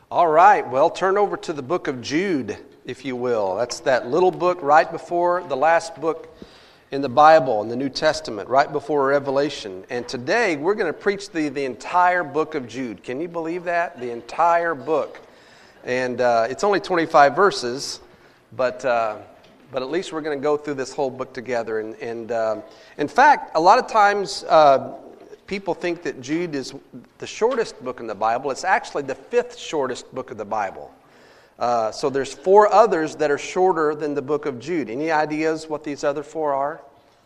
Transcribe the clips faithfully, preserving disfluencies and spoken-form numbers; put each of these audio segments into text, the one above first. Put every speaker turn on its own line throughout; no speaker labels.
All right, well, turn over to the book of Jude, if you will. That's that little book right before the last book in the Bible, in the New Testament, right before Revelation. And today, we're going to preach the, the entire book of Jude. Can you believe that? The entire book. And uh, it's only twenty-five verses, but uh, but at least we're going to go through this whole book together. And, and uh, in fact, a lot of times, uh, people think that Jude is the shortest book in the Bible. It's actually the fifth shortest book of the Bible. Uh, so there's four others that are shorter than the book of Jude. Any ideas what these other four are?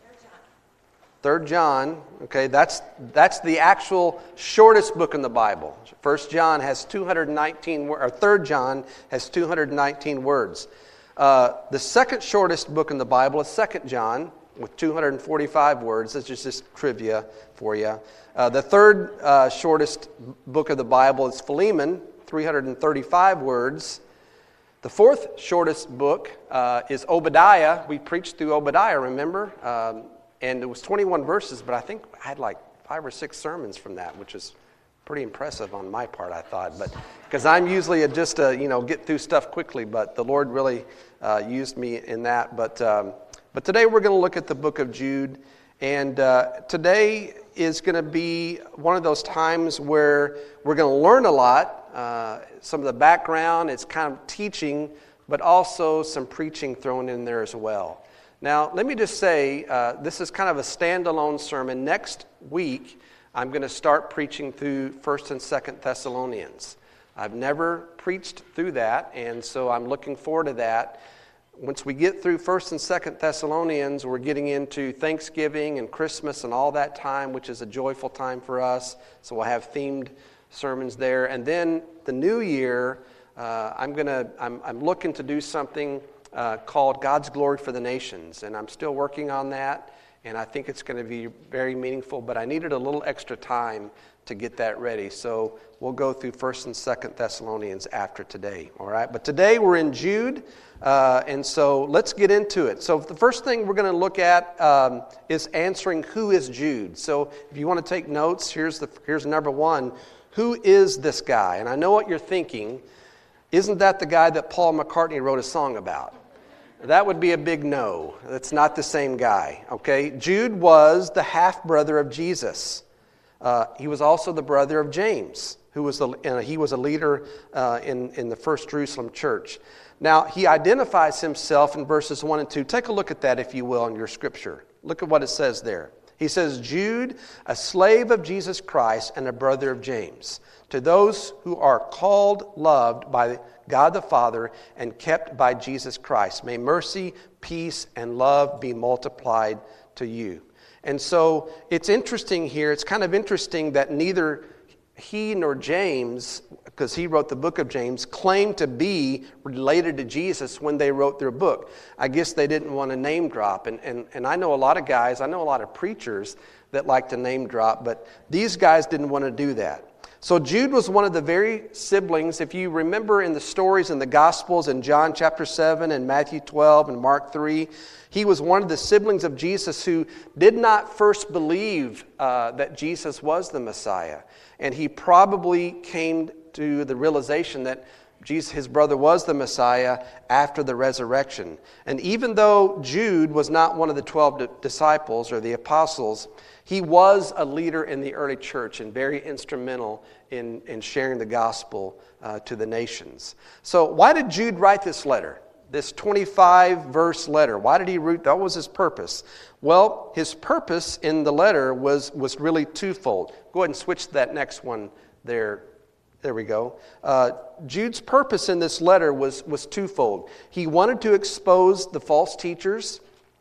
Third John. Okay, that's that's the actual shortest book in the Bible. First John has two hundred nineteen, or Third John has two hundred nineteen words. Uh, the second shortest book in the Bible is Second John, with two hundred forty-five words. That's just, just trivia for you. Uh, the third uh, shortest book of the Bible is Philemon, three hundred thirty-five words. The fourth shortest book uh, is Obadiah. We preached through Obadiah, remember? Um, and it was twenty-one verses, but I think I had like five or six sermons from that, which is pretty impressive on my part, I thought. But because I'm usually a, just a, you know, get through stuff quickly, but the Lord really uh, used me in that. But um, But today we're going to look at the book of Jude, and uh, today is going to be one of those times where we're going to learn a lot, uh, some of the background, it's kind of teaching, but also some preaching thrown in there as well. Now, let me just say, uh, this is kind of a standalone sermon. Next week, I'm going to start preaching through First and Second Thessalonians. I've never preached through that, and so I'm looking forward to that. Once we get through First and Second Thessalonians, we're getting into Thanksgiving and Christmas and all that time, which is a joyful time for us. So we'll have themed sermons there. And then the new year, uh, I'm gonna I'm, I'm looking to do something uh, called God's Glory for the Nations, and I'm still working on that. And I think it's going to be very meaningful. But I needed a little extra time to get that ready. So we'll go through First and Second Thessalonians after today. All right. But today we're in Jude. Uh, and so let's get into it. So the first thing we're going to look at um, is answering who is Jude. So if you want to take notes, here's the here's number one. Who is this guy? And I know what you're thinking. Isn't that the guy that Paul McCartney wrote a song about? That would be a big no. That's not the same guy. Okay, Jude was the half-brother of Jesus. Uh, he was also the brother of James, who was the, uh, he was a leader uh, in in the First Jerusalem church. Now, he identifies himself in verses one and two. Take a look at that, if you will, in your scripture. Look at what it says there. He says, Jude, a slave of Jesus Christ and a brother of James, to those who are called, loved by God the Father, and kept by Jesus Christ. May mercy, peace, and love be multiplied to you. And so it's interesting here. It's kind of interesting that neither he nor James, because he wrote the book of James, claimed to be related to Jesus when they wrote their book. I guess they didn't want to name drop. And, and, and I know a lot of guys, I know a lot of preachers that like to name drop, but these guys didn't want to do that. So Jude was one of the very siblings. If you remember in the stories in the Gospels in John chapter seven and Matthew twelve and Mark three, he was one of the siblings of Jesus who did not first believe uh, that Jesus was the Messiah. And he probably came to the realization that Jesus, his brother, was the Messiah after the resurrection. And even though Jude was not one of the twelve disciples or the apostles, he was a leader in the early church and very instrumental in, in sharing the gospel uh, to the nations. So why did Jude write this letter? This twenty-five verse letter. Why did he write? That was his purpose. Well, his purpose in the letter was, was really twofold. Go ahead and switch to that next one there. There we go. Uh, Jude's purpose in this letter was, was twofold. He wanted to expose the false teachers,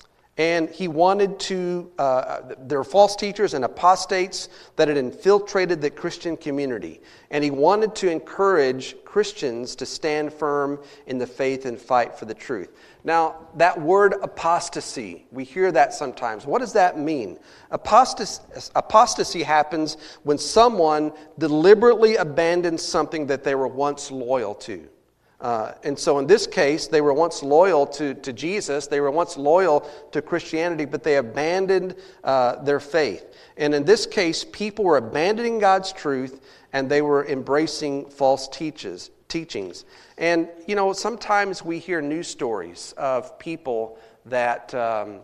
and he wanted to, uh, there were false teachers and apostates that had infiltrated the Christian community. And he wanted to encourage Christians to stand firm in the faith and fight for the truth. Now, that word apostasy, we hear that sometimes. What does that mean? Apostasy, apostasy happens when someone deliberately abandons something that they were once loyal to. Uh, and so in this case, they were once loyal to, to Jesus. They were once loyal to Christianity, but they abandoned uh, their faith. And in this case, people were abandoning God's truth and they were embracing false teaches, teachings. And, you know, sometimes we hear news stories of people that... Um,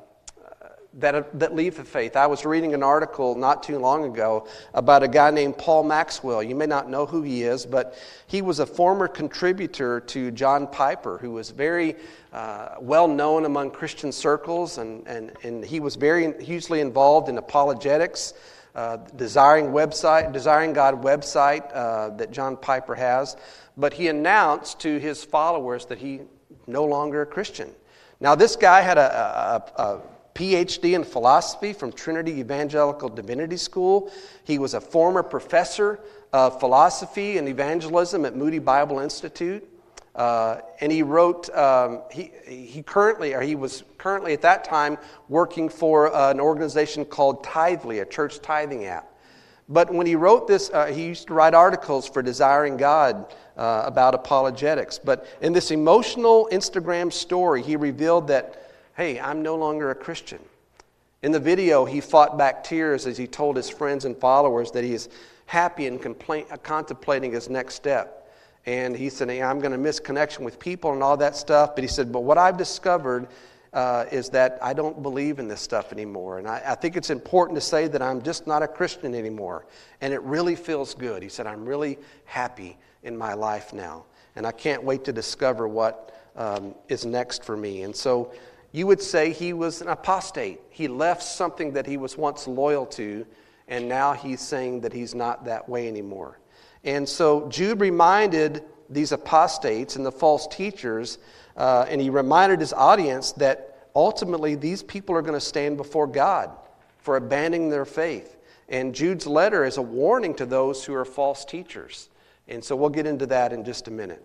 That, that leave the faith. I was reading an article not too long ago about a guy named Paul Maxwell. You may not know who he is, but he was a former contributor to John Piper, who was very uh, well known among Christian circles, and, and, and he was very hugely involved in apologetics, uh, Desiring website, Desiring God website uh, that John Piper has. But he announced to his followers that he no longer a Christian. Now, this guy had a, a, a P H D in philosophy from Trinity Evangelical Divinity School. He was a former professor of philosophy and evangelism at Moody Bible Institute. Uh, and he wrote, um, he, he currently, or he was currently at that time working for uh, an organization called Tithely, a church tithing app. But when he wrote this, uh, he used to write articles for Desiring God uh, about apologetics. But in this emotional Instagram story, he revealed that, hey, I'm no longer a Christian. In the video, he fought back tears as he told his friends and followers that he is happy and compla- contemplating his next step. And he said, hey, I'm going to miss connection with people and all that stuff. But he said, but what I've discovered uh, is that I don't believe in this stuff anymore. And I, I think it's important to say that I'm just not a Christian anymore. And it really feels good. He said, I'm really happy in my life now. And I can't wait to discover what um, is next for me. And so you would say he was an apostate. He left something that he was once loyal to, and now he's saying that he's not that way anymore. And so Jude reminded these apostates and the false teachers, uh, and he reminded his audience that ultimately these people are going to stand before God for abandoning their faith. And Jude's letter is a warning to those who are false teachers. And so we'll get into that in just a minute.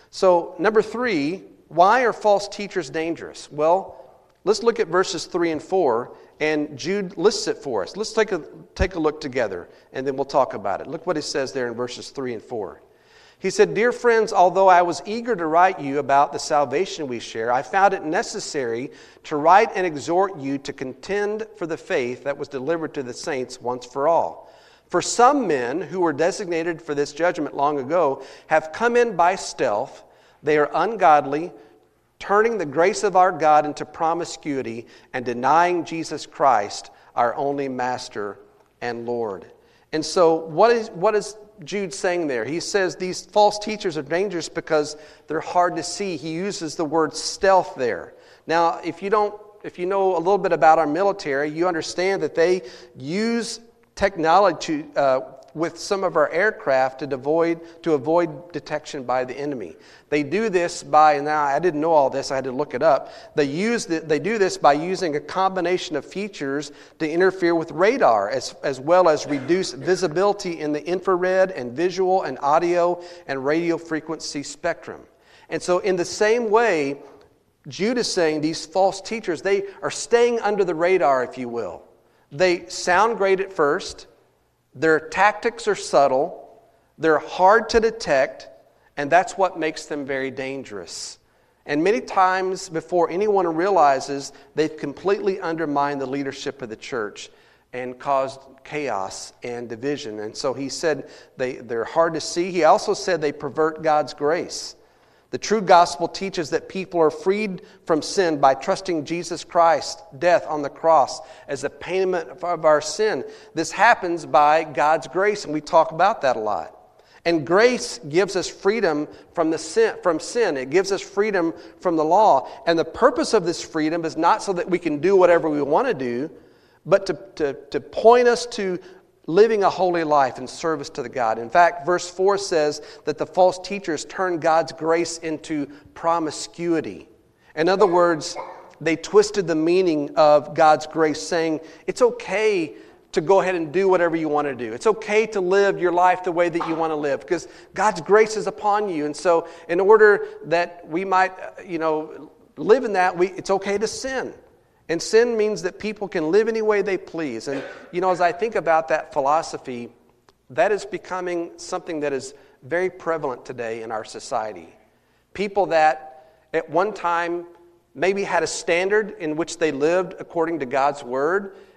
So number three, why are false teachers dangerous? Well, let's look at verses three and four, and Jude lists it for us. Let's take a, take a look together, and then we'll talk about it. Look what he says there in verses three and four. He said, Dear friends, although I was eager to write you about the salvation we share, I found it necessary to write and exhort you to contend for the faith that was delivered to the saints once for all. For some men who were designated for this judgment long ago have come in by stealth. They are ungodly, turning the grace of our God into promiscuity and denying Jesus Christ, our only Master and Lord. And so what is what is Jude saying there? He says these false teachers are dangerous because they're hard to see. He uses the word stealth there. Now, if you don't, if you know a little bit about our military, you understand that they use technology uh, with some of our aircraft to avoid to avoid detection by the enemy. They do this by, and now I didn't know all this, I had to look it up. They use the, they do this by using a combination of features to interfere with radar, as, as well as reduce visibility in the infrared and visual and audio and radio frequency spectrum. And so in the same way, Jude is saying these false teachers, they are staying under the radar, if you will. They sound great at first. Their tactics are subtle, they're hard to detect, and that's what makes them very dangerous. And many times before anyone realizes, they've completely undermined the leadership of the church and caused chaos and division. And so he said they, they're hard to see. He also said they pervert God's grace. The true gospel teaches that people are freed from sin by trusting Jesus Christ's death on the cross as a payment of our sin. This happens by God's grace, and we talk about that a lot. And grace gives us freedom from the sin, from sin. It gives us freedom from the law. And the purpose of this freedom is not so that we can do whatever we want to do, but to, to, to point us to living a holy life in service to the God. In fact, verse four says that the false teachers turn God's grace into promiscuity. In other words, they twisted the meaning of God's grace, saying it's okay to go ahead and do whatever you want to do. It's okay to live your life the way that you want to live because God's grace is upon you. And so in order that we might, you know, live in that, we, it's okay to sin. And sin means that people can live any way they please. And, you know, as I think about that philosophy, that is becoming something that is very prevalent today in our society. People that at one time maybe had a standard in which they lived according to God's word,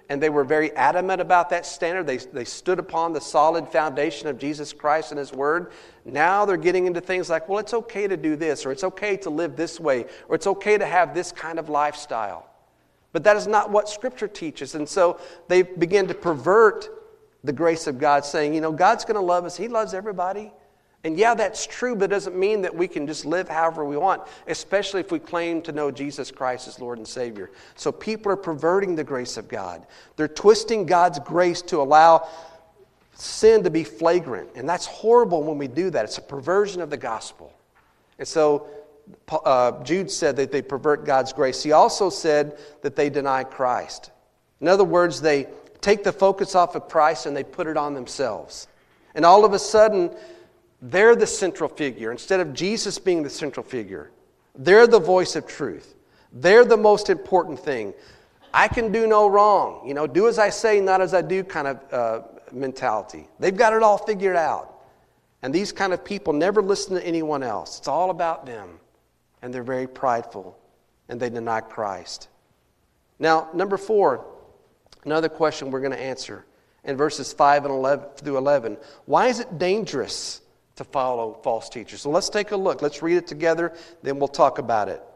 and they were very adamant about that standard. They, they stood upon the solid foundation of Jesus Christ and His Word. Now they're getting into things like, well, it's okay to do this, or it's okay to live this way, or it's okay to have this kind of lifestyle. But that is not what Scripture teaches. And so they begin to pervert the grace of God, saying, you know, God's going to love us. He loves everybody. And yeah, that's true, but it doesn't mean that we can just live however we want, especially if we claim to know Jesus Christ as Lord and Savior. So people are perverting the grace of God. They're twisting God's grace to allow sin to be flagrant. And that's horrible when we do that. It's a perversion of the gospel. And so uh, Jude said that they pervert God's grace. He also said that they deny Christ. In other words, they take the focus off of Christ and they put it on themselves. And all of a sudden, they're the central figure. Instead of Jesus being the central figure, they're the voice of truth. They're the most important thing. I can do no wrong. You know, do as I say, not as I do kind of uh, mentality. They've got it all figured out. And these kind of people never listen to anyone else. It's all about them. And they're very prideful. And they deny Christ. Now, number four, another question we're going to answer in verses five and eleven through eleven. Why is it dangerous to follow false teachers? So let's take a look. Let's read it together, then we'll talk about it.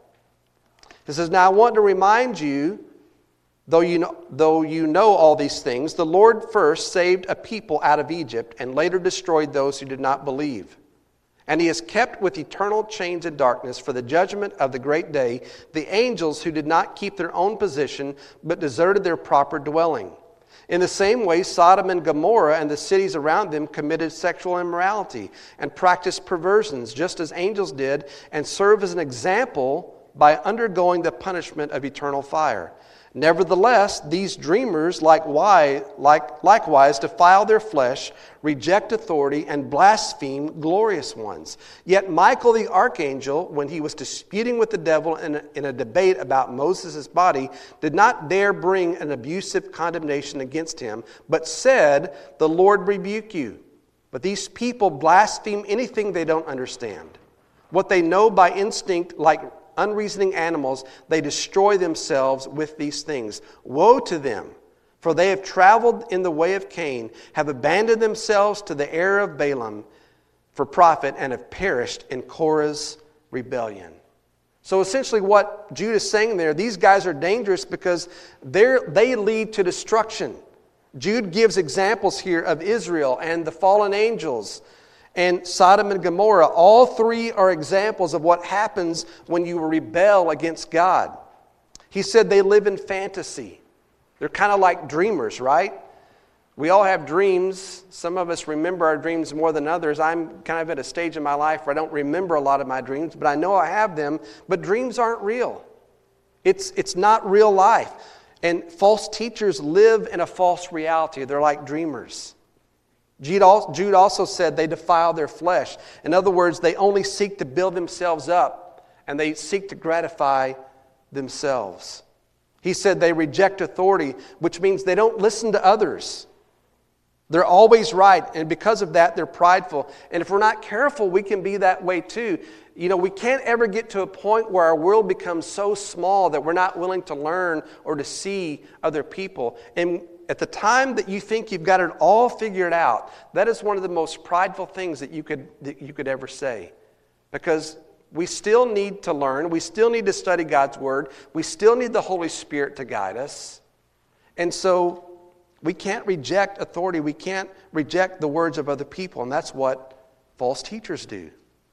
It says, now I want to remind you, though you know, though you know all these things, the Lord first saved a people out of Egypt and later destroyed those who did not believe. And He has kept with eternal chains in darkness for the judgment of the great day the angels who did not keep their own position but deserted their proper dwelling. In the same way, Sodom and Gomorrah and the cities around them committed sexual immorality and practiced perversions, just as angels did, and serve as an example by undergoing the punishment of eternal fire. Nevertheless, these dreamers likewise, like, likewise defile their flesh, reject authority, and blaspheme glorious ones. Yet Michael the archangel, when he was disputing with the devil in a, in a debate about Moses' body, did not dare bring an abusive condemnation against him, but said, "The Lord rebuke you." But these people blaspheme anything they don't understand. What they know by instinct, like unreasoning animals, they destroy themselves with these things. Woe to them, for they have traveled in the way of Cain, have abandoned themselves to the error of Balaam for profit, and have perished in Korah's rebellion. So essentially what Jude is saying there, these guys are dangerous because they're, they lead to destruction. Jude gives examples here of Israel and the fallen angels and Sodom and Gomorrah. All three are examples of what happens when you rebel against God. He said they live in fantasy. They're kind of like dreamers, right? We all have dreams. Some of us remember our dreams more than others. I'm kind of at a stage in my life where I don't remember a lot of my dreams, but I know I have them. But dreams aren't real. It's, it's not real life. And false teachers live in a false reality. They're like dreamers. Jude also said they defile their flesh. In other words, they only seek to build themselves up, and they seek to gratify themselves. He said they reject authority, which means they don't listen to others. They're always right, and because of that, they're prideful. And if we're not careful, we can be that way too. You know, we can't ever get to a point where our world becomes so small that we're not willing to learn or to see other people. And at the time that you think you've got it all figured out, that is one of the most prideful things that you could that you could ever say. Because we still need to learn. We still need to study God's Word. We still need the Holy Spirit to guide us. And so we can't reject authority. We can't reject the words of other people. And that's what false teachers do.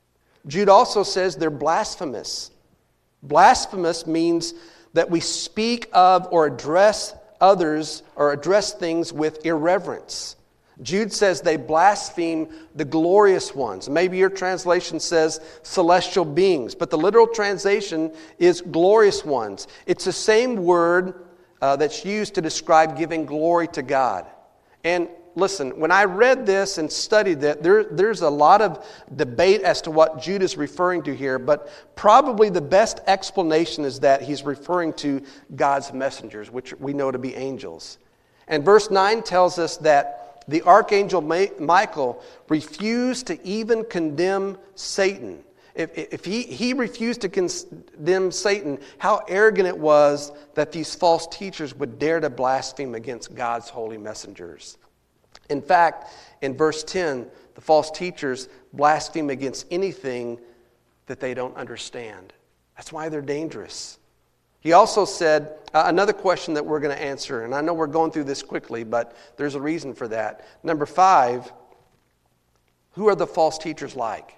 Jude also says they're blasphemous. Blasphemous means that we speak of or address others or address things with irreverence. Jude says they blaspheme the glorious ones. Maybe your translation says celestial beings, but the literal translation is glorious ones. It's the same word uh, that's used to describe giving glory to God. And listen, when I read this and studied that, there, there's a lot of debate as to what Jude is referring to here, but probably the best explanation is that he's referring to God's messengers, which we know to be angels. And verse nine tells us that the archangel Michael refused to even condemn Satan. if, if he, he refused to condemn Satan, how arrogant it was that these false teachers would dare to blaspheme against God's holy messengers. In fact, in verse ten, the false teachers blaspheme against anything that they don't understand. That's why they're dangerous. He also said, uh, another question that we're going to answer, and I know we're going through this quickly, but there's a reason for that. Number five, who are the false teachers like?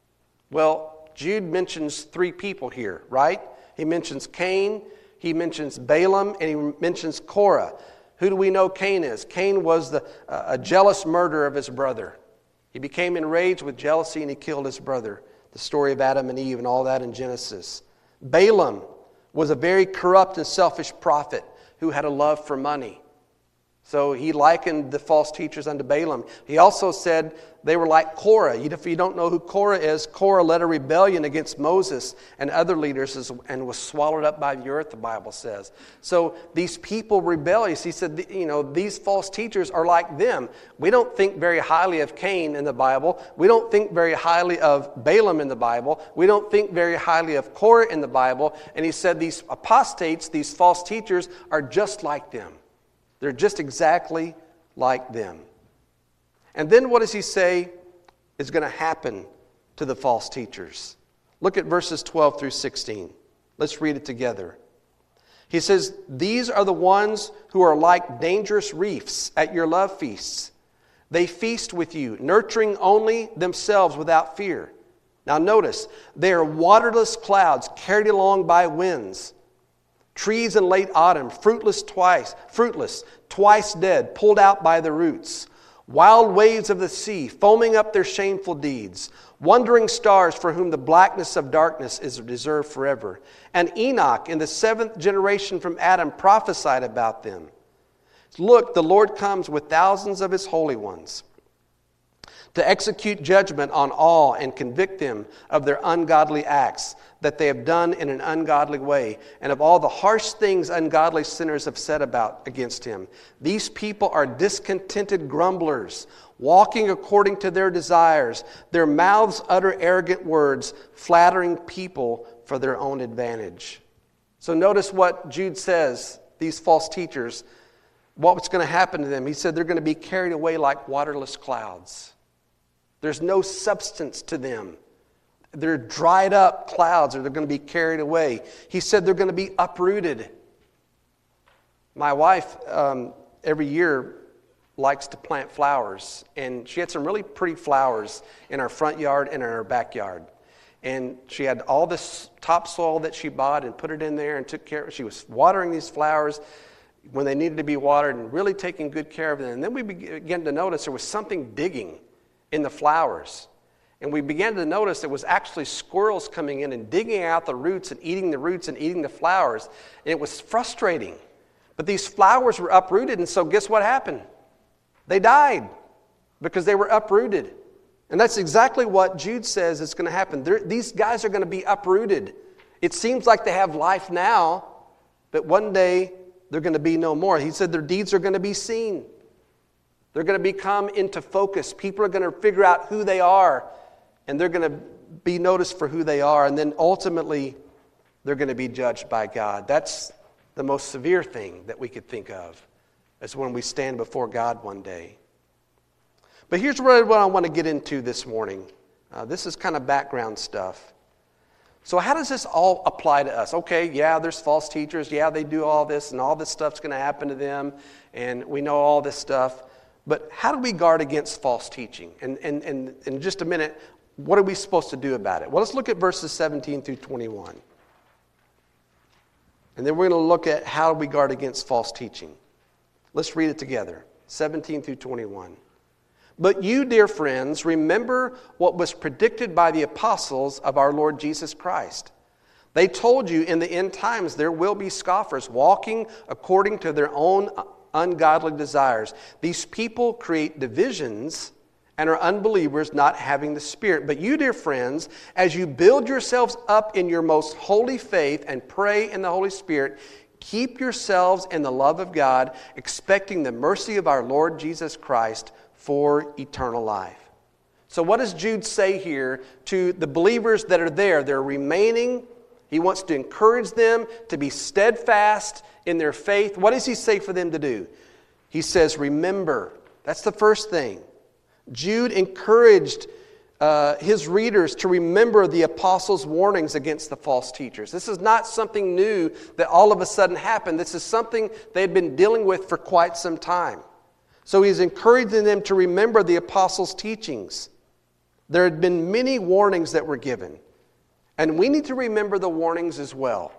Well, Jude mentions three people here, right? He mentions Cain, he mentions Balaam, and he mentions Korah. Who do we know Cain is? Cain was the, uh, a jealous murderer of his brother. He became enraged with jealousy and he killed his brother. The story of Adam and Eve and all that in Genesis. Balaam was a very corrupt and selfish prophet who had a love for money. So he likened the false teachers unto Balaam. He also said they were like Korah. If you don't know who Korah is, Korah led a rebellion against Moses and other leaders and was swallowed up by the earth, the Bible says. So these people rebellious. He said, you know, these false teachers are like them. We don't think very highly of Cain in the Bible. We don't think very highly of Balaam in the Bible. We don't think very highly of Korah in the Bible. And he said these apostates, these false teachers, are just like them. They're just exactly like them. And then what does he say is going to happen to the false teachers? Look at verses twelve through sixteen. Let's read it together. He says, "These are the ones who are like dangerous reefs at your love feasts. They feast with you, nurturing only themselves without fear." Now notice, they are waterless clouds carried along by winds. Trees in late autumn, fruitless twice, fruitless, twice dead, pulled out by the roots. Wild waves of the sea, foaming up their shameful deeds. Wandering stars for whom the blackness of darkness is reserved forever. And Enoch, in the seventh generation from Adam, prophesied about them. Look, the Lord comes with thousands of his holy ones to execute judgment on all and convict them of their ungodly acts that they have done in an ungodly way, and of all the harsh things ungodly sinners have said about against him. These people are discontented grumblers, walking according to their desires. Their mouths utter arrogant words, flattering people for their own advantage. So notice what Jude says, these false teachers, what's going to happen to them. He said they're going to be carried away like waterless clouds. There's no substance to them. They're dried up clouds, or they're going to be carried away. He said they're going to be uprooted. My wife, um, every year, likes to plant flowers. And she had some really pretty flowers in our front yard and in our backyard. And she had all this topsoil that she bought and put it in there and took care of it. She was watering these flowers when they needed to be watered and really taking good care of them. And then we began to notice there was something digging in the flowers. And we began to notice it was actually squirrels coming in and digging out the roots and eating the roots and eating the flowers. And it was frustrating. But these flowers were uprooted, and so guess what happened? They died because they were uprooted. And that's exactly what Jude says is going to happen. They're, these guys are going to be uprooted. It seems like they have life now, but one day they're going to be no more. He said their deeds are going to be seen. They're going to become into focus. People are going to figure out who they are, and they're going to be noticed for who they are. And then ultimately, they're going to be judged by God. That's the most severe thing that we could think of, is when we stand before God one day. But here's really what I want to get into this morning. Uh, this is kind of background stuff. So how does this all apply to us? Okay, yeah, there's false teachers. Yeah, they do all this, and all this stuff's going to happen to them. And we know all this stuff. But how do we guard against false teaching? And, and, and in just a minute, what are we supposed to do about it? Well, let's look at verses seventeen through twenty-one. And then we're going to look at how we guard against false teaching. Let's read it together. seventeen through twenty-one. "But you, dear friends, remember what was predicted by the apostles of our Lord Jesus Christ. They told you in the end times there will be scoffers walking according to their own ungodly desires. These people create divisions and are unbelievers, not having the Spirit. But you, dear friends, as you build yourselves up in your most holy faith and pray in the Holy Spirit, keep yourselves in the love of God, expecting the mercy of our Lord Jesus Christ for eternal life." So what does Jude say here to the believers that are there? They're remaining. He wants to encourage them to be steadfast in their faith. What does he say for them to do? He says, remember. That's the first thing. Jude encouraged uh, his readers to remember the apostles' warnings against the false teachers. This is not something new that all of a sudden happened. This is something they had been dealing with for quite some time. So he's encouraging them to remember the apostles' teachings. There had been many warnings that were given. And we need to remember the warnings as well.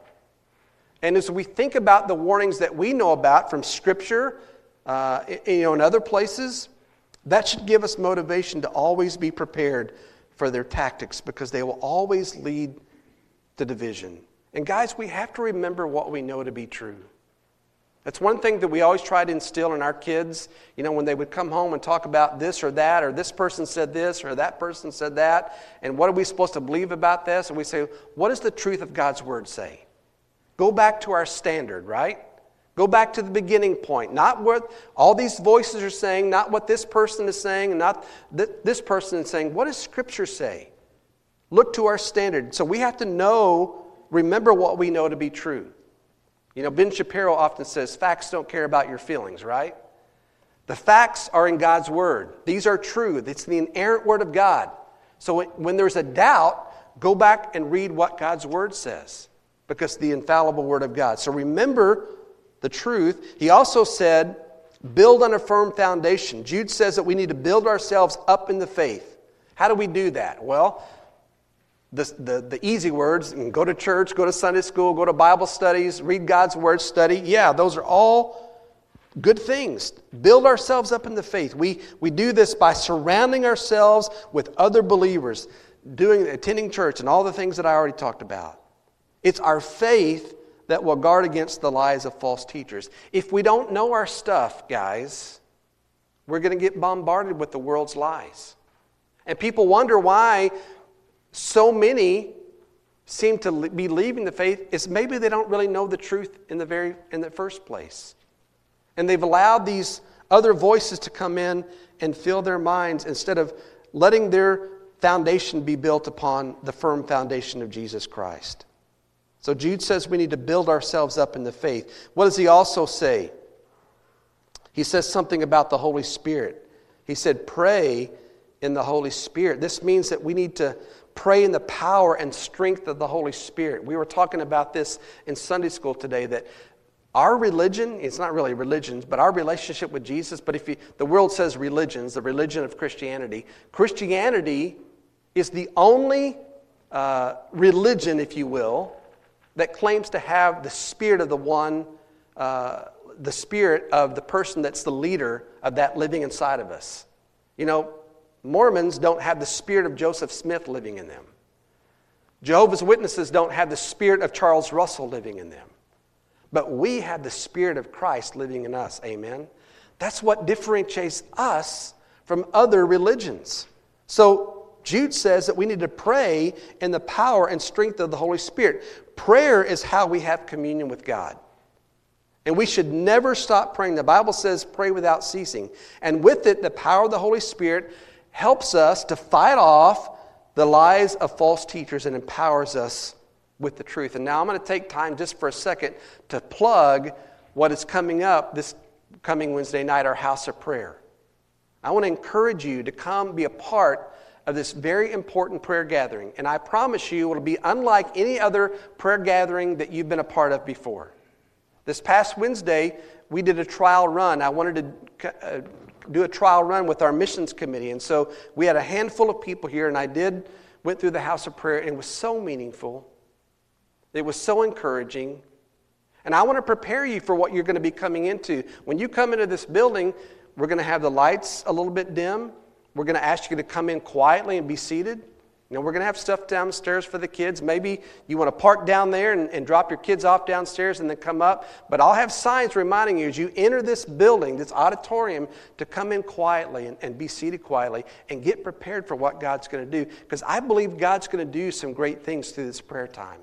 And as we think about the warnings that we know about from Scripture, uh, you know, in other places, that should give us motivation to always be prepared for their tactics, because they will always lead to division. And guys, we have to remember what we know to be true. That's one thing that we always try to instill in our kids. You know, when they would come home and talk about this or that, or this person said this, or that person said that, and what are we supposed to believe about this? And we say, what does the truth of God's Word say? Go back to our standard, right? Go back to the beginning point. Not what all these voices are saying, not what this person is saying, and not th- this person is saying. What does Scripture say? Look to our standard. So we have to know, remember what we know to be true. You know, Ben Shapiro often says, facts don't care about your feelings, right? The facts are in God's Word. These are true. It's the inerrant Word of God. So when there's a doubt, go back and read what God's Word says, because it's the infallible Word of God. So remember the truth. He also said, build on a firm foundation. Jude says that we need to build ourselves up in the faith. How do we do that? Well, The, the, the easy words, go to church, go to Sunday school, go to Bible studies, read God's Word, study. Yeah, those are all good things. Build ourselves up in the faith. We, we do this by surrounding ourselves with other believers, doing, attending church, and all the things that I already talked about. It's our faith that will guard against the lies of false teachers. If we don't know our stuff, guys, we're going to get bombarded with the world's lies. And people wonder why so many seem to be leaving the faith. Is maybe they don't really know the truth in the very in the first place. And they've allowed these other voices to come in and fill their minds instead of letting their foundation be built upon the firm foundation of Jesus Christ. So Jude says we need to build ourselves up in the faith. What does he also say? He says something about the Holy Spirit. He said, pray in the Holy Spirit. This means that we need to pray in the power and strength of the Holy Spirit. We were talking about this in Sunday school today, that our religion, it's not really religions, but our relationship with Jesus, but if you, the world says religions, the religion of Christianity, Christianity is the only uh, religion, if you will, that claims to have the spirit of the one, uh, the spirit of the person that's the leader of that living inside of us. You know, Mormons don't have the spirit of Joseph Smith living in them. Jehovah's Witnesses don't have the spirit of Charles Russell living in them. But we have the Spirit of Christ living in us. Amen? That's what differentiates us from other religions. So Jude says that we need to pray in the power and strength of the Holy Spirit. Prayer is how we have communion with God. And we should never stop praying. The Bible says pray without ceasing. And with it, the power of the Holy Spirit helps us to fight off the lies of false teachers and empowers us with the truth. And now I'm going to take time just for a second to plug what is coming up this coming Wednesday night, our House of Prayer. I want to encourage you to come be a part of this very important prayer gathering. And I promise you it will be unlike any other prayer gathering that you've been a part of before. This past Wednesday, we did a trial run. I wanted to uh, do a trial run with our missions committee. And so we had a handful of people here, and I did, went through the House of Prayer, and it was so meaningful. It was so encouraging. And I want to prepare you for what you're going to be coming into. When you come into this building, we're going to have the lights a little bit dim. We're going to ask you to come in quietly and be seated. You know, we're going to have stuff downstairs for the kids. Maybe you want to park down there and, and drop your kids off downstairs and then come up. But I'll have signs reminding you as you enter this building, this auditorium, to come in quietly and, and be seated quietly and get prepared for what God's going to do. Because I believe God's going to do some great things through this prayer time.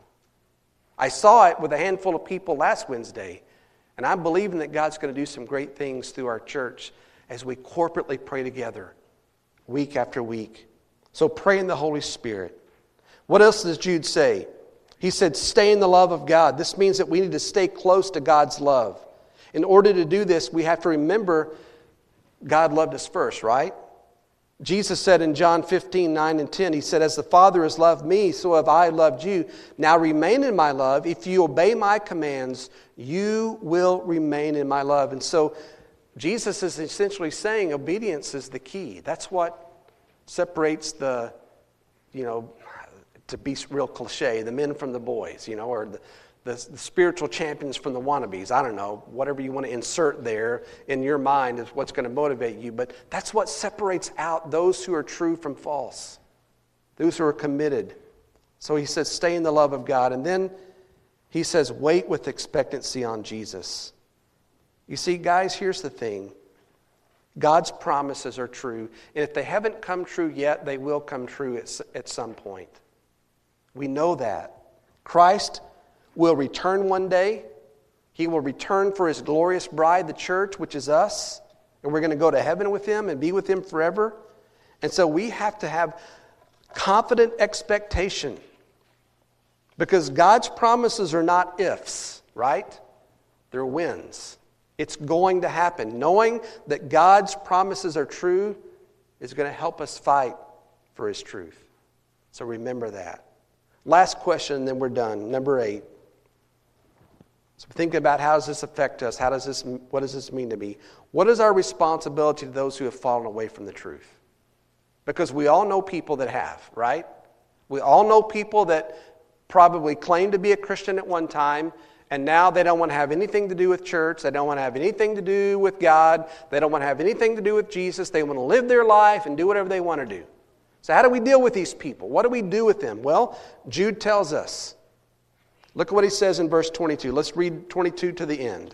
I saw it with a handful of people last Wednesday. And I'm believing that God's going to do some great things through our church as we corporately pray together week after week So pray in the Holy Spirit. What else does Jude say? He said, stay in the love of God. This means that we need to stay close to God's love. In order to do this, we have to remember God loved us first, right? Jesus said in John fifteen, nine and ten, He said, as the Father has loved me, so have I loved you. Now remain in my love. If you obey my commands, you will remain in my love. And so Jesus is essentially saying obedience is the key. That's what separates the, you know, to be real cliche, the men from the boys, you know, or the, the, the spiritual champions from the wannabes. I don't know, whatever you want to insert there in your mind is what's going to motivate you. But that's what separates out those who are true from false, those who are committed. So he says, stay in the love of God. And then he says, wait with expectancy on Jesus. You see, guys, here's the thing. God's promises are true. And if they haven't come true yet, they will come true at, at some point. We know that. Christ will return one day. He will return for His glorious bride, the church, which is us. And we're going to go to heaven with Him and be with Him forever. And so we have to have confident expectation. Because God's promises are not ifs, right? They're whens. It's going to happen. Knowing that God's promises are true is going to help us fight for His truth. So remember that. Last question, and then we're done. Number eight. So think about, how does this affect us? How does this? What does this mean to me? What is our responsibility to those who have fallen away from the truth? Because we all know people that have, right? We all know people that probably claimed to be a Christian at one time, and now they don't want to have anything to do with church. They don't want to have anything to do with God. They don't want to have anything to do with Jesus. They want to live their life and do whatever they want to do. So how do we deal with these people? What do we do with them? Well, Jude tells us. Look at what he says in verse twenty-two. Let's read twenty-two to the end.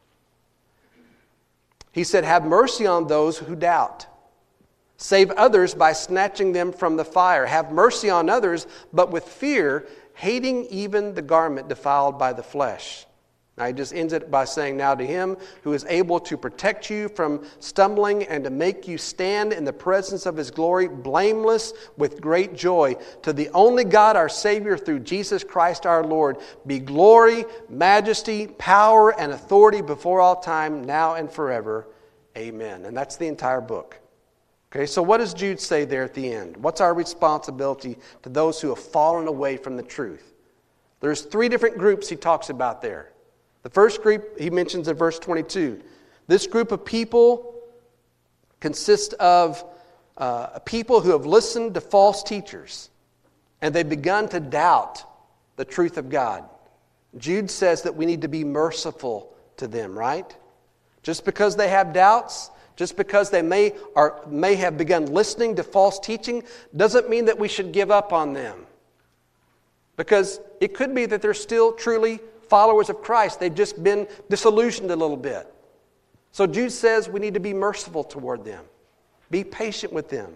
He said, have mercy on those who doubt. Save others by snatching them from the fire. Have mercy on others, but with fear, hating even the garment defiled by the flesh. Now he just ends it by saying, now to Him who is able to protect you from stumbling and to make you stand in the presence of His glory, blameless with great joy, to the only God our Savior through Jesus Christ our Lord, be glory, majesty, power, and authority before all time, now and forever. Amen. And that's the entire book. Okay, so what does Jude say there at the end? What's our responsibility to those who have fallen away from the truth? There's three different groups he talks about there. The first group he mentions in verse twenty-two. This group of people consists of uh, people who have listened to false teachers, and they've begun to doubt the truth of God. Jude says that we need to be merciful to them, right? Just because they have doubts, just because they may or may have begun listening to false teaching, doesn't mean that we should give up on them. Because it could be that they're still truly followers of Christ. They've just been disillusioned a little bit. So Jude says we need to be merciful toward them. Be patient with them.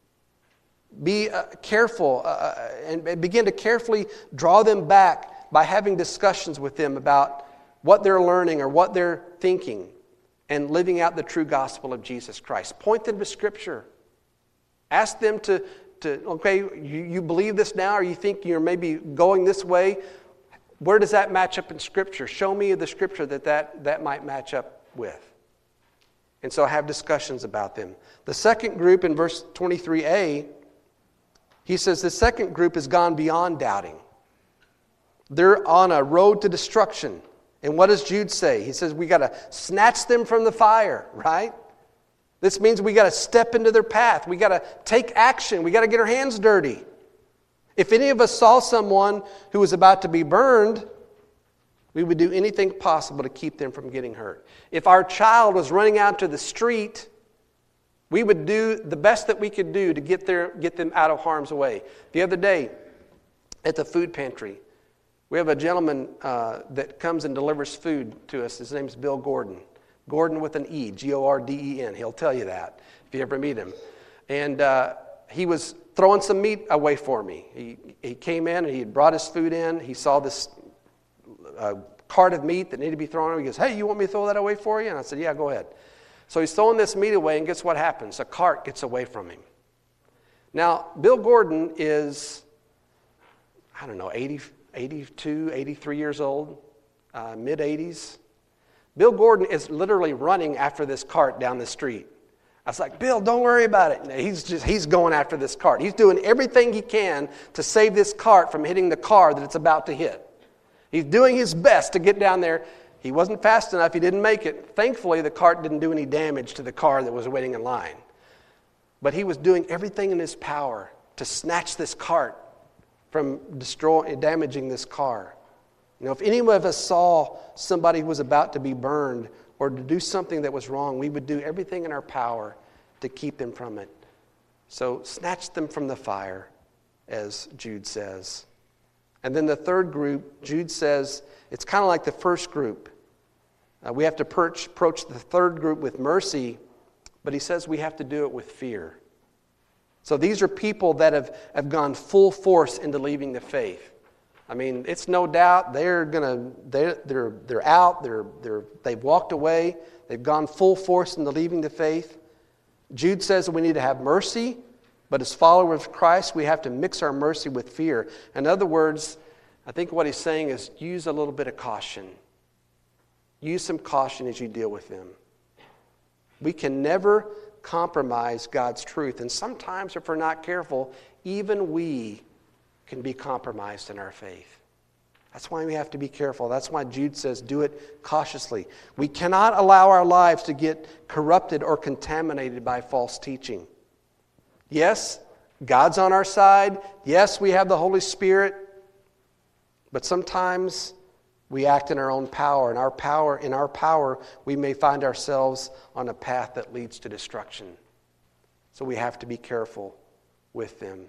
Be uh, careful uh, and begin to carefully draw them back by having discussions with them about what they're learning or what they're thinking and living out the true gospel of Jesus Christ. Point them to Scripture. Ask them to, to okay, you, you believe this now, or you think you're maybe going this way. Where does that match up in Scripture? Show me the Scripture that that, that might match up with. And so have discussions about them. The second group in verse twenty-three a, he says the second group has gone beyond doubting. They're on a road to destruction. And what does Jude say? He says we got to snatch them from the fire, right? This means we got to step into their path. We got to take action. We got to get our hands dirty. If any of us saw someone who was about to be burned, we would do anything possible to keep them from getting hurt. If our child was running out to the street, we would do the best that we could do to get their, get them out of harm's way. The other day, at the food pantry, we have a gentleman uh, that comes and delivers food to us. His name's Bill Gordon. Gordon with an E, G O R D E N. He'll tell you that if you ever meet him. And uh, he was throwing some meat away for me. He, he came in and he had brought his food in. He saw this uh, cart of meat that needed to be thrown away. He goes, hey, you want me to throw that away for you? And I said, yeah, go ahead. So he's throwing this meat away, and guess what happens? A cart gets away from him. Now, Bill Gordon is, I don't know, eighty, eighty-two, eighty-three years old, uh, mid-eighties. Bill Gordon is literally running after this cart down the street. I was like, Bill, don't worry about it. No, he's just he's going after this cart. He's doing everything he can to save this cart from hitting the car that it's about to hit. He's doing his best to get down there. He wasn't fast enough. He didn't make it. Thankfully, the cart didn't do any damage to the car that was waiting in line. But he was doing everything in his power to snatch this cart from destroying, damaging this car. You know, if any of us saw somebody who was about to be burned or to do something that was wrong, we would do everything in our power to keep them from it. So snatch them from the fire, as Jude says. And then the third group, Jude says, it's kind of like the first group. Uh, we have to perch, approach the third group with mercy, but he says we have to do it with fear. So these are people that have, have gone full force into leaving the faith. I mean, it's no doubt they're gonna they're they're they're out. They're they're they've walked away. They've gone full force into leaving the faith. Jude says that we need to have mercy, but as followers of Christ, we have to mix our mercy with fear. In other words, I think what he's saying is use a little bit of caution. Use some caution as you deal with them. We can never compromise God's truth, and sometimes if we're not careful, even we can be compromised in our faith. That's why we have to be careful. That's why Jude says, do it cautiously. We cannot allow our lives to get corrupted or contaminated by false teaching. Yes, God's on our side. Yes, we have the Holy Spirit. But sometimes we act in our own power. In our power, in our power, we may find ourselves on a path that leads to destruction. So we have to be careful with them.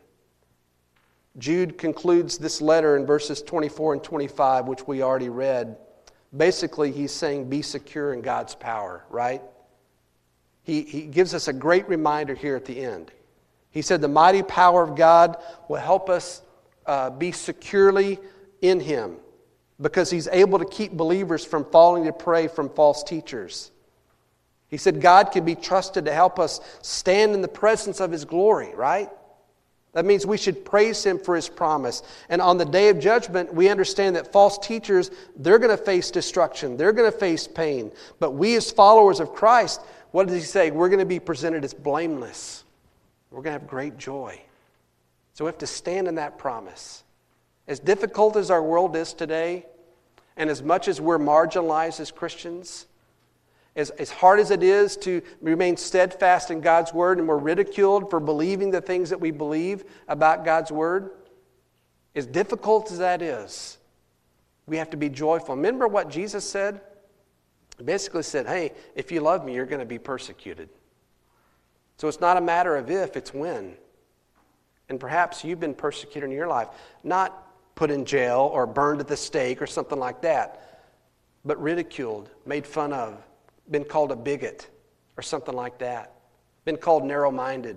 Jude concludes this letter in verses twenty-four and twenty-five, which we already read. Basically, he's saying be secure in God's power, right? He, he gives us a great reminder here at the end. He said the mighty power of God will help us uh, be securely in Him because He's able to keep believers from falling to prey from false teachers. He said God can be trusted to help us stand in the presence of His glory, right? That means we should praise Him for His promise. And on the day of judgment, we understand that false teachers, they're going to face destruction. They're going to face pain. But we as followers of Christ, what does He say? We're going to be presented as blameless. We're going to have great joy. So we have to stand in that promise. As difficult as our world is today, and as much as we're marginalized as Christians, As, as hard as it is to remain steadfast in God's Word and we're ridiculed for believing the things that we believe about God's Word, as difficult as that is, we have to be joyful. Remember what Jesus said? He basically said, hey, if you love me, you're going to be persecuted. So it's not a matter of if, it's when. And perhaps you've been persecuted in your life, not put in jail or burned at the stake or something like that, but ridiculed, made fun of, been called a bigot or something like that, been called narrow-minded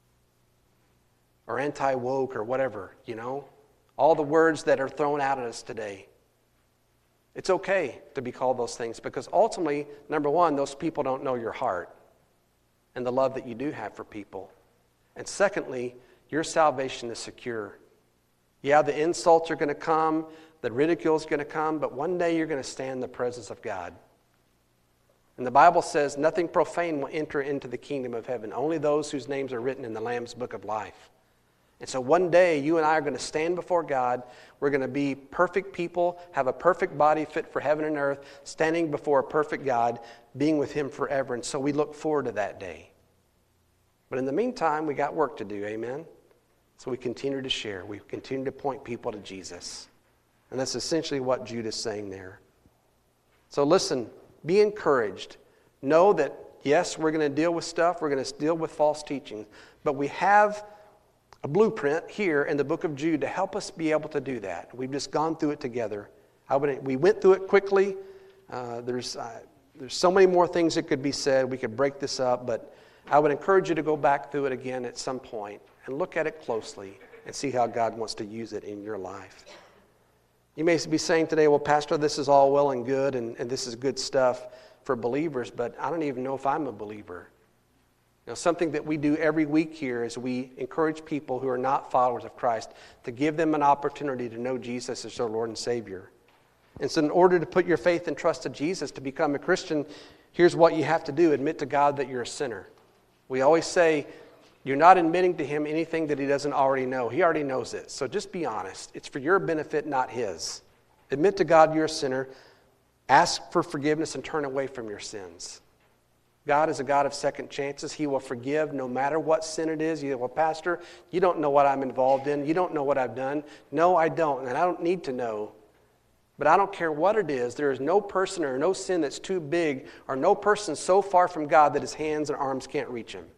or anti-woke or whatever, you know, all the words that are thrown out at us today. It's okay to be called those things because ultimately, number one, those people don't know your heart and the love that you do have for people. And secondly, your salvation is secure. Yeah, the insults are going to come, the ridicule is going to come, but one day you're going to stand in the presence of God. And the Bible says nothing profane will enter into the kingdom of heaven. Only those whose names are written in the Lamb's book of life. And so one day you and I are going to stand before God. We're going to be perfect people, have a perfect body fit for heaven and earth, standing before a perfect God, being with Him forever. And so we look forward to that day. But in the meantime, we got work to do, amen? So we continue to share. We continue to point people to Jesus. And that's essentially what Jude is saying there. So listen. Be encouraged. Know that, yes, we're going to deal with stuff. We're going to deal with false teaching. But we have a blueprint here in the book of Jude to help us be able to do that. We've just gone through it together. I would, we went through it quickly. Uh, there's, uh, there's so many more things that could be said. We could break this up. But I would encourage you to go back through it again at some point and look at it closely and see how God wants to use it in your life. You may be saying today, well, Pastor, this is all well and good, and, and this is good stuff for believers, but I don't even know if I'm a believer. You know, something that we do every week here is we encourage people who are not followers of Christ to give them an opportunity to know Jesus as their Lord and Savior. And so in order to put your faith and trust in Jesus to become a Christian, here's what you have to do. Admit to God that you're a sinner. We always say, you're not admitting to Him anything that He doesn't already know. He already knows it. So just be honest. It's for your benefit, not His. Admit to God you're a sinner. Ask for forgiveness and turn away from your sins. God is a God of second chances. He will forgive no matter what sin it is. You say, well, Pastor, you don't know what I'm involved in. You don't know what I've done. No, I don't, and I don't need to know. But I don't care what it is. There is no person or no sin that's too big or no person so far from God that His hands and arms can't reach Him.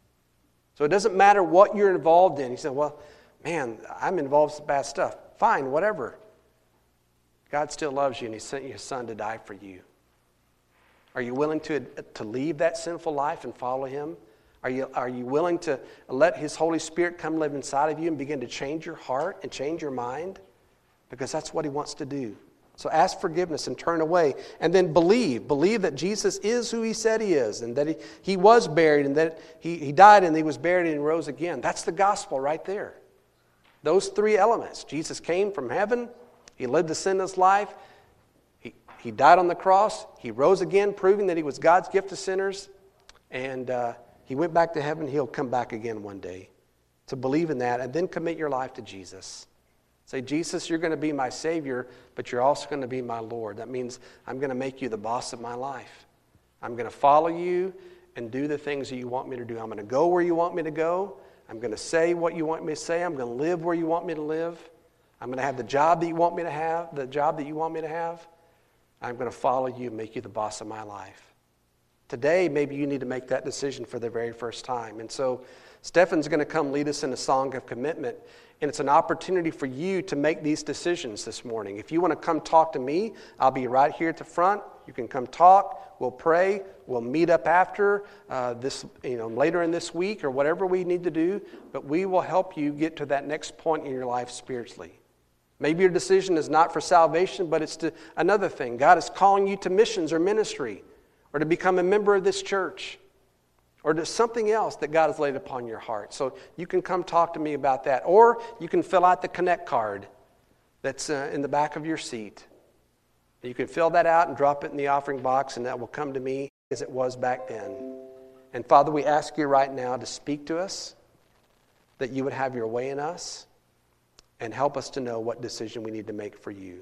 So it doesn't matter what you're involved in. You say, well, man, I'm involved in some bad stuff. Fine, whatever. God still loves you, and He sent you His Son to die for you. Are you willing to, to leave that sinful life and follow Him? Are you, are you willing to let His Holy Spirit come live inside of you and begin to change your heart and change your mind? Because that's what He wants to do. So ask forgiveness and turn away. And then believe. Believe that Jesus is who He said He is, and that He, he was buried, and that he, he died and He was buried and rose again. That's the gospel right there. Those three elements. Jesus came from heaven. He lived a sinless life. He, he died on the cross. He rose again, proving that He was God's gift to sinners. And uh, He went back to heaven. He'll come back again one day. To believe in that, and then commit your life to Jesus. Say, Jesus, you're going to be my Savior, but you're also going to be my Lord. That means I'm going to make you the boss of my life. I'm going to follow you and do the things that you want me to do. I'm going to go where you want me to go. I'm going to say what you want me to say. I'm going to live where you want me to live. I'm going to have the job that you want me to have, the job that you want me to have. I'm going to follow you and make you the boss of my life. Today, maybe you need to make that decision for the very first time. And so Stefan's going to come lead us in a song of commitment. And it's an opportunity for you to make these decisions this morning. If you want to come talk to me, I'll be right here at the front. You can come talk. We'll pray. We'll meet up after uh, this, you know, later in this week or whatever we need to do. But we will help you get to that next point in your life spiritually. Maybe your decision is not for salvation, but it's to another thing. God is calling you to missions or ministry, or to become a member of this church, or to something else that God has laid upon your heart. So you can come talk to me about that. Or you can fill out the Connect card that's uh, in the back of your seat. You can fill that out and drop it in the offering box, and that will come to me as it was back then. And Father, we ask you right now to speak to us, that you would have your way in us, and help us to know what decision we need to make for you.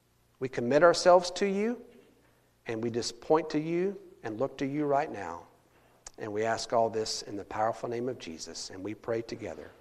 We commit ourselves to you, and we just point to you and look to you right now. And we ask all this in the powerful name of Jesus, and we pray together.